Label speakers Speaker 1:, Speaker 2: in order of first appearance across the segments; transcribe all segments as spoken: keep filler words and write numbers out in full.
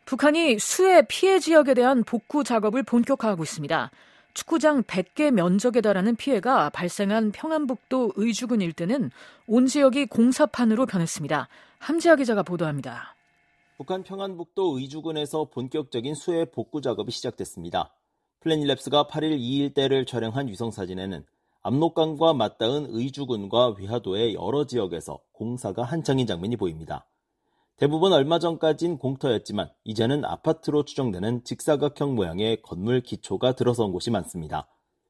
Speaker 1: 북한이 수해 피해 지역에 대한 복구 작업을 본격화하고 있습니다. 축구장 백 개 면적에 달하는 피해가 발생한 평안북도 의주군 일대는 온 지역이 공사판으로 변했습니다. 함지아 기자가 보도합니다.
Speaker 2: 북한 평안북도 의주군에서 본격적인 수해 복구 작업이 시작됐습니다. 플래닛랩스가 팔 일 이 일대를 촬영한 위성사진에는 압록강과 맞닿은 의주군과 위화도의 여러 지역에서 공사가 한창인 장면이 보입니다. 대부분 얼마 전까진 공터였지만 이제는 아파트로 추정되는 직사각형 모양의 건물 기초가 들어선 곳이 많습니다.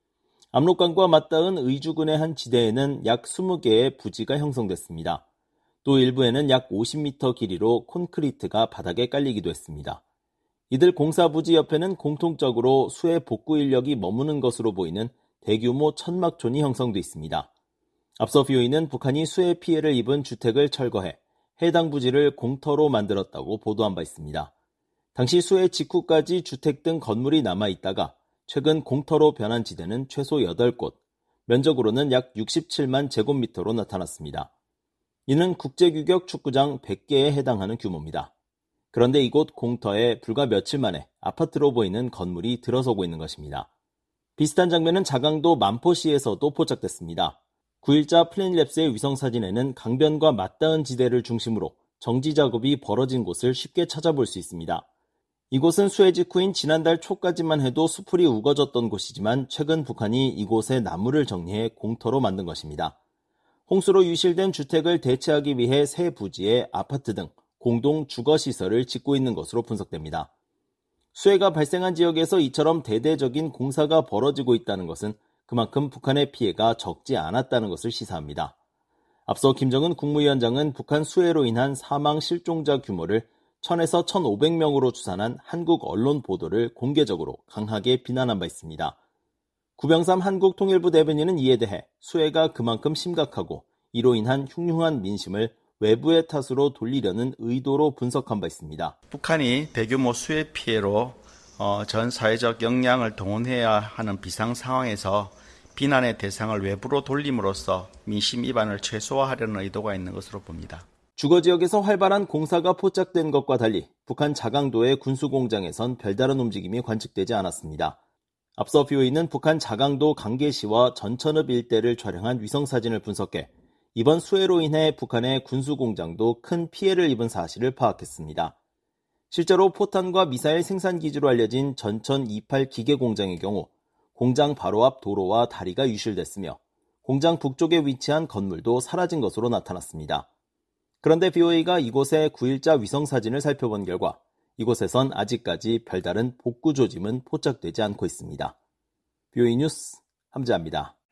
Speaker 2: 압록강과 맞닿은 의주군의 한 지대에는 약 이십 개의 부지가 형성됐습니다. 또 일부에는 약 오십 미터 길이로 콘크리트가 바닥에 깔리기도 했습니다. 이들 공사부지 옆에는 공통적으로 수해 복구 인력이 머무는 것으로 보이는 대규모 천막촌이 형성돼 있습니다. 앞서 비오이는 북한이 수해 피해를 입은 주택을 철거해 해당 부지를 공터로 만들었다고 보도한 바 있습니다. 당시 수해 직후까지 주택 등 건물이 남아있다가 최근 공터로 변한 지대는 최소 여덟 곳, 면적으로는 약 육십칠만 제곱미터로 나타났습니다. 이는 국제규격 축구장 백 개에 해당하는 규모입니다. 그런데 이곳 공터에 불과 며칠 만에 아파트로 보이는 건물이 들어서고 있는 것입니다. 비슷한 장면은 자강도 만포시에서도 포착됐습니다. 구 일자 플래닛랩스의 위성사진에는 강변과 맞닿은 지대를 중심으로 정지 작업이 벌어진 곳을 쉽게 찾아볼 수 있습니다. 이곳은 수해 직후인 지난달 초까지만 해도 수풀이 우거졌던 곳이지만 최근 북한이 이곳에 나무를 정리해 공터로 만든 것입니다. 홍수로 유실된 주택을 대체하기 위해 새 부지에 아파트 등 공동 주거시설을 짓고 있는 것으로 분석됩니다. 수해가 발생한 지역에서 이처럼 대대적인 공사가 벌어지고 있다는 것은 그만큼 북한의 피해가 적지 않았다는 것을 시사합니다. 앞서 김정은 국무위원장은 북한 수해로 인한 사망 실종자 규모를 천에서 천오백 명으로 추산한 한국 언론 보도를 공개적으로 강하게 비난한 바 있습니다. 구병삼 한국통일부 대변인은 이에 대해 수해가 그만큼 심각하고 이로 인한 흉흉한 민심을 외부의 탓으로 돌리려는 의도로 분석한 바 있습니다.
Speaker 3: 북한이 대규모 수해 피해로 어, 전 사회적 역량을 동원해야 하는 비상 상황에서 비난의 대상을 외부로 돌림으로써 민심 이반을 최소화하려는 의도가 있는 것으로 봅니다.
Speaker 2: 주거지역에서 활발한 공사가 포착된 것과 달리 북한 자강도의 군수공장에선 별다른 움직임이 관측되지 않았습니다. 앞서 비오이는 북한 자강도 강계시와 전천읍 일대를 촬영한 위성사진을 분석해 이번 수해로 인해 북한의 군수공장도 큰 피해를 입은 사실을 파악했습니다. 실제로 포탄과 미사일 생산기지로 알려진 전천 이십팔 기계공장의 경우 공장 바로 앞 도로와 다리가 유실됐으며 공장 북쪽에 위치한 건물도 사라진 것으로 나타났습니다. 그런데 비오이가 이곳의 구 일자 위성사진을 살펴본 결과 이곳에선 아직까지 별다른 복구 조짐은 포착되지 않고 있습니다. 비오이 뉴스 함지아입니다.